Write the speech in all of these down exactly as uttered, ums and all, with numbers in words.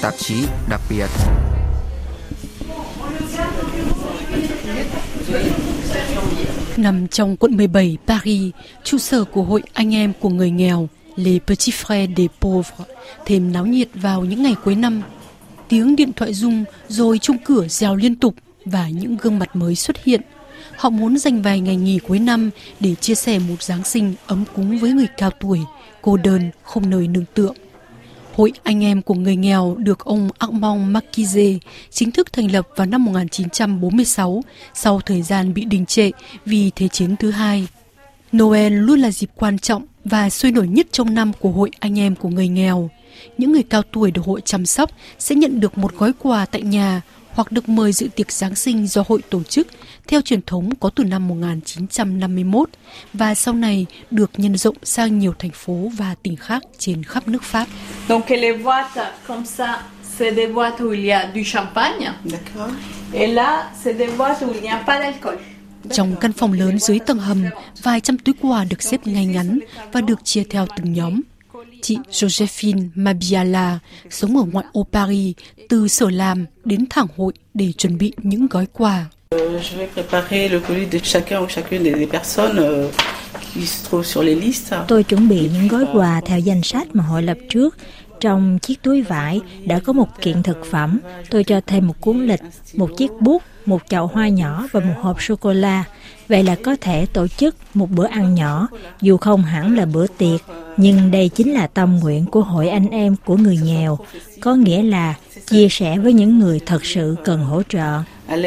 tạp chí đặc biệt. Nằm trong quận mười bảy Paris, trụ sở của Hội Anh em của người nghèo Les Petits Frères des Pauvres thêm náo nhiệt vào những ngày cuối năm. Tiếng điện thoại rung rồi chuông cửa reo liên tục và những gương mặt mới xuất hiện. Họ muốn dành vài ngày nghỉ cuối năm để chia sẻ một Giáng sinh ấm cúng với người cao tuổi, cô đơn, không nơi nương tựa. Hội Anh em của người nghèo được ông Armand Marquise chính thức thành lập vào năm một nghìn chín trăm bốn mươi sáu sau thời gian bị đình trệ vì Thế chiến thứ hai. Noel luôn là dịp quan trọng và sôi nổi nhất trong năm của Hội Anh em của người nghèo. Những người cao tuổi được hội chăm sóc sẽ nhận được một gói quà tại nhà hoặc được mời dự tiệc Giáng sinh do hội tổ chức theo truyền thống có từ năm một nghìn chín trăm năm mươi mốt và sau này được nhân rộng sang nhiều thành phố và tỉnh khác trên khắp nước Pháp. Donc les boîtes comme ça, c'est des boîtes où il y a du champagne. D'accord. Et là, c'est des boîtes où il n'y a pas d'alcool. Trong căn phòng lớn dưới tầng hầm, vài trăm túi quà được xếp ngay ngắn và được chia theo từng nhóm. Chị Josephine Mabiala sống ở ngoại ô Paris, từ sở làm đến thẳng hội để chuẩn bị những gói quà. Tôi chuẩn bị những gói quà theo danh sách mà hội lập trước. Trong chiếc túi vải đã có một kiện thực phẩm. Tôi cho thêm một cuốn lịch, một chiếc bút, một chậu hoa nhỏ và một hộp sô-cô-la. Vậy là có thể tổ chức một bữa ăn nhỏ, dù không hẳn là bữa tiệc, nhưng đây chính là tâm nguyện của Hội Anh em của người nghèo, có nghĩa là chia sẻ với những người thật sự cần hỗ trợ.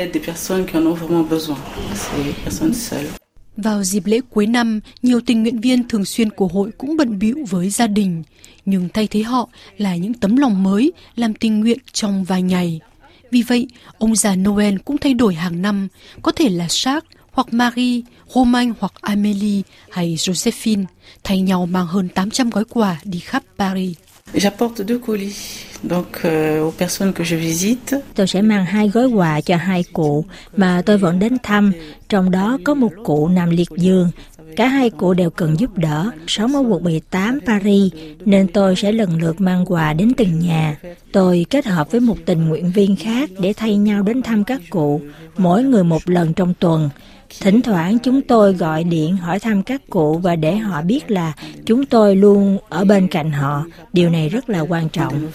Vào dịp lễ cuối năm, nhiều tình nguyện viên thường xuyên của hội cũng bận bịu với gia đình, nhưng thay thế họ là những tấm lòng mới làm tình nguyện trong vài ngày. Vì vậy, ông già Noel cũng thay đổi hàng năm, có thể là Jacques hoặc Marie, Romain hoặc Amélie hay Joséphine, thay nhau mang hơn tám trăm gói quà đi khắp Paris. J'apporte deux colis donc euh, aux personnes que je visite. Tôi sẽ mang hai gói quà cho hai cụ mà tôi vẫn đến thăm, trong đó có một cụ nằm liệt giường. Cả hai cụ đều cần giúp đỡ, sống ở quận mười tám Paris, nên tôi sẽ lần lượt mang quà đến từng nhà. Tôi kết hợp với một tình nguyện viên khác để thay nhau đến thăm các cụ, mỗi người một lần trong tuần. Thỉnh thoảng chúng tôi gọi điện hỏi thăm các cụ và để họ biết là chúng tôi luôn ở bên cạnh họ. Điều này rất là quan trọng.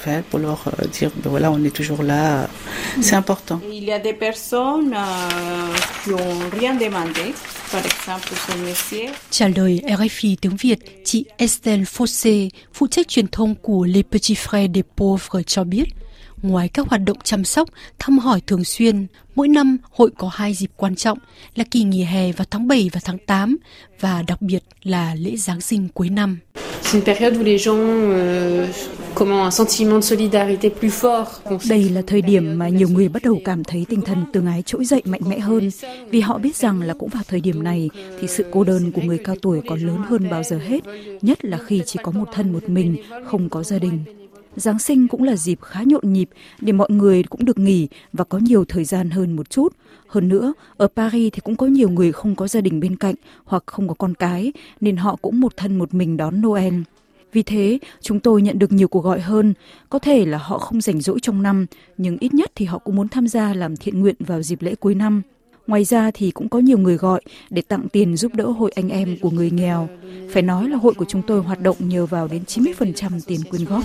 Il y a des personnes qui ont rien demandé. Trả lời rờ ép i tiếng Việt, chị Estelle Fossé, phụ trách truyền thông của Les Petits Frères des Pauvres cho biết, ngoài các hoạt động chăm sóc, thăm hỏi thường xuyên, mỗi năm hội có hai dịp quan trọng là kỳ nghỉ hè vào tháng bảy và tháng tám và đặc biệt là lễ Giáng sinh cuối năm. Đây là thời điểm mà nhiều người bắt đầu cảm thấy tinh thần tương ái trỗi dậy mạnh mẽ hơn, vì họ biết rằng là cũng vào thời điểm này thì sự cô đơn của người cao tuổi còn lớn hơn bao giờ hết, nhất là khi chỉ có một thân một mình, không có gia đình. Giáng sinh cũng là dịp khá nhộn nhịp để mọi người cũng được nghỉ và có nhiều thời gian hơn một chút. Hơn nữa, ở Paris thì cũng có nhiều người không có gia đình bên cạnh hoặc không có con cái, nên họ cũng một thân một mình đón Noel. Vì thế, chúng tôi nhận được nhiều cuộc gọi hơn. Có thể là họ không rảnh rỗi trong năm, nhưng ít nhất thì họ cũng muốn tham gia làm thiện nguyện vào dịp lễ cuối năm. Ngoài ra thì cũng có nhiều người gọi để tặng tiền giúp đỡ Hội Anh em của người nghèo. Phải nói là hội của chúng tôi hoạt động nhờ vào đến chín mươi phần trăm tiền quyên góp.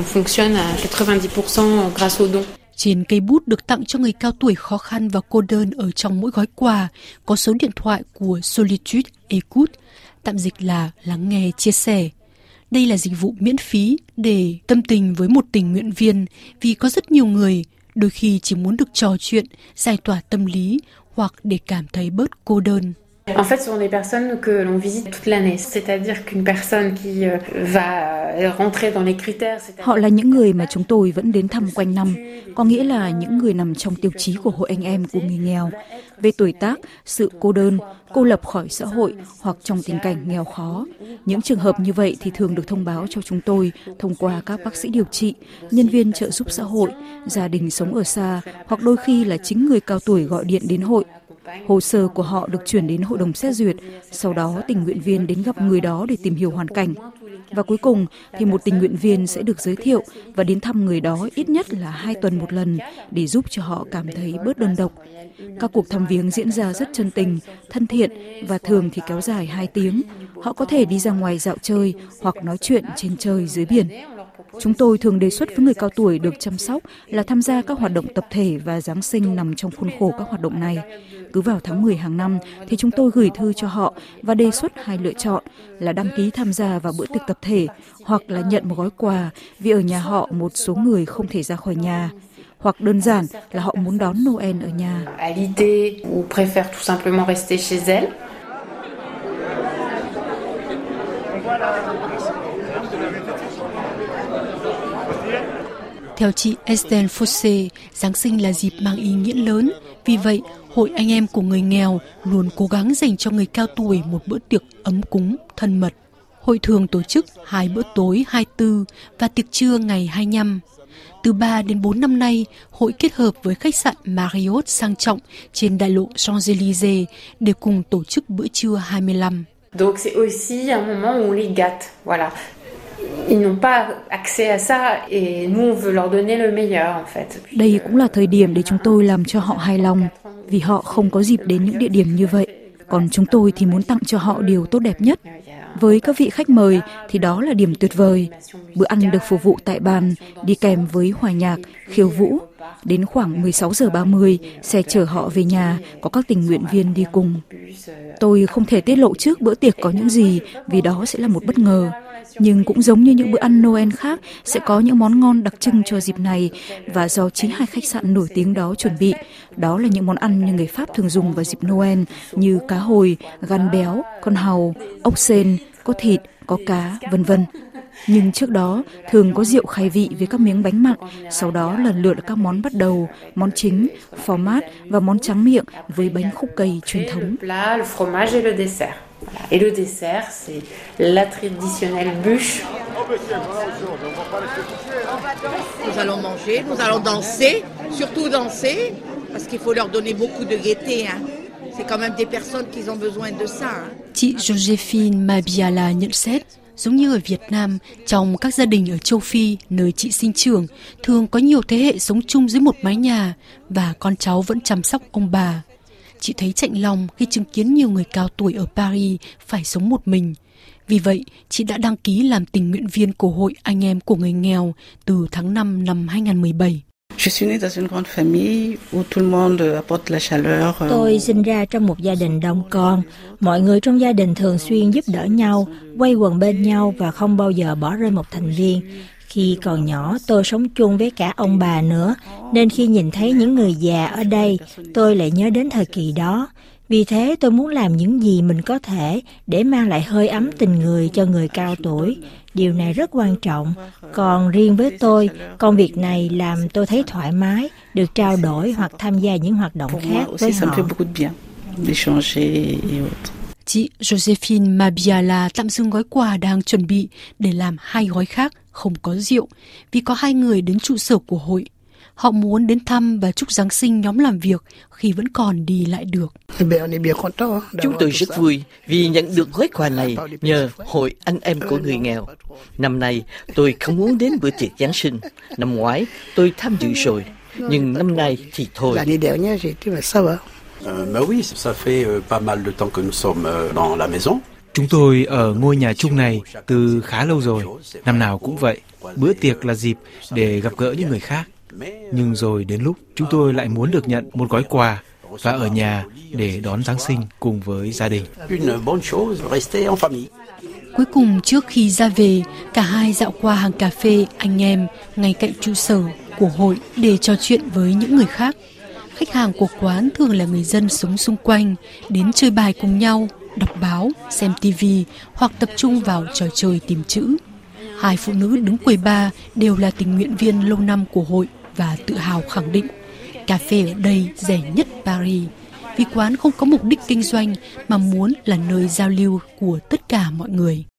Trên cây bút được tặng cho người cao tuổi khó khăn và cô đơn ở trong mỗi gói quà có số điện thoại của Solitude Écoute, tạm dịch là lắng nghe chia sẻ. Đây là dịch vụ miễn phí để tâm tình với một tình nguyện viên vì có rất nhiều người đôi khi chỉ muốn được trò chuyện, giải tỏa tâm lý hoặc để cảm thấy bớt cô đơn. En fait, ce sont des personnes que l'on visite toute l'année, c'est-à-dire qu'une personne qui va rentrer dans les critères. Họ là những người mà chúng tôi vẫn đến thăm quanh năm, có nghĩa là những người nằm trong tiêu chí của Hội Anh em của người nghèo. Về tuổi tác, sự cô đơn, cô lập khỏi xã hội hoặc trong tình cảnh nghèo khó. Những trường hợp như vậy thì thường được thông báo cho chúng tôi thông qua các bác sĩ điều trị, nhân viên trợ giúp xã hội, gia đình sống ở xa hoặc đôi khi là chính người cao tuổi gọi điện đến hội. Hồ sơ của họ được chuyển đến hội đồng xét duyệt, sau đó tình nguyện viên đến gặp người đó để tìm hiểu hoàn cảnh. Và cuối cùng thì một tình nguyện viên sẽ được giới thiệu và đến thăm người đó ít nhất là hai tuần một lần để giúp cho họ cảm thấy bớt đơn độc. Các cuộc thăm viếng diễn ra rất chân tình, thân thiện và thường thì kéo dài hai tiếng. Họ có thể đi ra ngoài dạo chơi hoặc nói chuyện trên trời dưới biển. Chúng tôi thường đề xuất với người cao tuổi được chăm sóc là tham gia các hoạt động tập thể và Giáng sinh nằm trong khuôn khổ các hoạt động này. Cứ vào tháng mười hàng năm thì chúng tôi gửi thư cho họ và đề xuất hai lựa chọn là đăng ký tham gia vào bữa tiệc tập thể hoặc là nhận một gói quà vì ở nhà họ một số người không thể ra khỏi nhà. Hoặc đơn giản là họ muốn đón Noël ở nhà. Theo chị Estelle Fosse, Giáng sinh là dịp mang ý nghĩa lớn. Vì vậy, Hội Anh Em của Người Nghèo luôn cố gắng dành cho người cao tuổi một bữa tiệc ấm cúng, thân mật. Hội thường tổ chức hai bữa tối hai mươi tư và tiệc trưa ngày hai mươi lăm. Từ ba đến bốn năm nay, hội kết hợp với khách sạn Marriott sang trọng trên đại lộ Champs-Élysées để cùng tổ chức bữa trưa hai mươi lăm. Donc c'est aussi un moment où on les gâte, voilà. Ils n'ont pas accès à ça et nous on veut leur donner le meilleur en fait. Đây cũng là thời điểm để chúng tôi làm cho họ hài lòng vì họ không có dịp đến những địa điểm như vậy. Còn chúng tôi thì muốn tặng cho họ điều tốt đẹp nhất. Với các vị khách mời thì đó là điểm tuyệt vời. Bữa ăn được phục vụ tại bàn, đi kèm với hòa nhạc, khiêu vũ. Đến khoảng mười sáu giờ ba mươi, xe chở họ về nhà, có các tình nguyện viên đi cùng. Tôi không thể tiết lộ trước bữa tiệc có những gì vì đó sẽ là một bất ngờ. Nhưng cũng giống như những bữa ăn Noel khác, sẽ có những món ngon đặc trưng cho dịp này và do chính hai khách sạn nổi tiếng đó chuẩn bị. Đó là những món ăn như người Pháp thường dùng vào dịp Noel như cá hồi, gan béo, con hàu, ốc sên, có thịt, có cá, vân vân. Nhưng trước đó thường có rượu khai vị với các miếng bánh mặn, sau đó lần lượt các món bắt đầu, món chính, fromage và món tráng miệng với bánh khúc cây truyền thống. Et le dessert, c'est la traditionnelle bûche. Nous allons manger, nous allons danser, surtout danser, parce qu'il faut leur donner beaucoup de gaieté. Hein. C'est quand même des personnes qui ont besoin de ça. Hein. Chị Josephine Mabiala nhận xét, giống như ở Việt Nam, trong các gia đình ở châu Phi, nơi chị sinh trưởng, thường có nhiều thế hệ sống chung dưới một mái nhà và con cháu vẫn chăm sóc ông bà. Chị thấy chạnh lòng khi chứng kiến nhiều người cao tuổi ở Paris phải sống một mình. Vì vậy, chị đã đăng ký làm tình nguyện viên của Hội Anh Em của Người Nghèo từ tháng năm năm hai nghìn không trăm mười bảy. Tôi sinh ra trong một gia đình đông con. Mọi người trong gia đình thường xuyên giúp đỡ nhau, quây quần bên nhau và không bao giờ bỏ rơi một thành viên. Khi còn nhỏ, tôi sống chung với cả ông bà nữa, nên khi nhìn thấy những người già ở đây, tôi lại nhớ đến thời kỳ đó. Vì thế, tôi muốn làm những gì mình có thể để mang lại hơi ấm tình người cho người cao tuổi. Điều này rất quan trọng. Còn riêng với tôi, công việc này làm tôi thấy thoải mái, được trao đổi hoặc tham gia những hoạt động khác với họ. Chị Josephine Mabiala tạm dừng gói quà đang chuẩn bị để làm hai gói khác không có rượu vì có hai người đến trụ sở của hội. Họ muốn đến thăm và chúc Giáng sinh nhóm làm việc khi vẫn còn đi lại được. Chúng tôi rất vui vì nhận được gói quà này nhờ Hội Anh Em của Người Nghèo. Năm nay tôi không muốn đến bữa tiệc Giáng sinh. Năm ngoái tôi tham dự rồi, nhưng năm nay thì thôi. Chúng tôi ở ngôi nhà chung này từ khá lâu rồi, năm nào cũng vậy. Bữa tiệc là dịp để gặp gỡ những người khác. Nhưng rồi đến lúc chúng tôi lại muốn được nhận một gói quà và ở nhà để đón Giáng sinh cùng với gia đình. Cuối cùng trước khi ra về, cả hai dạo qua hàng cà phê anh em ngay cạnh trụ sở của hội để trò chuyện với những người khác. Khách hàng của quán thường là người dân sống xung quanh, đến chơi bài cùng nhau, đọc báo, xem tivi hoặc tập trung vào trò chơi tìm chữ. Hai phụ nữ đứng quầy bar đều là tình nguyện viên lâu năm của hội và tự hào khẳng định cà phê ở đây rẻ nhất Paris vì quán không có mục đích kinh doanh mà muốn là nơi giao lưu của tất cả mọi người.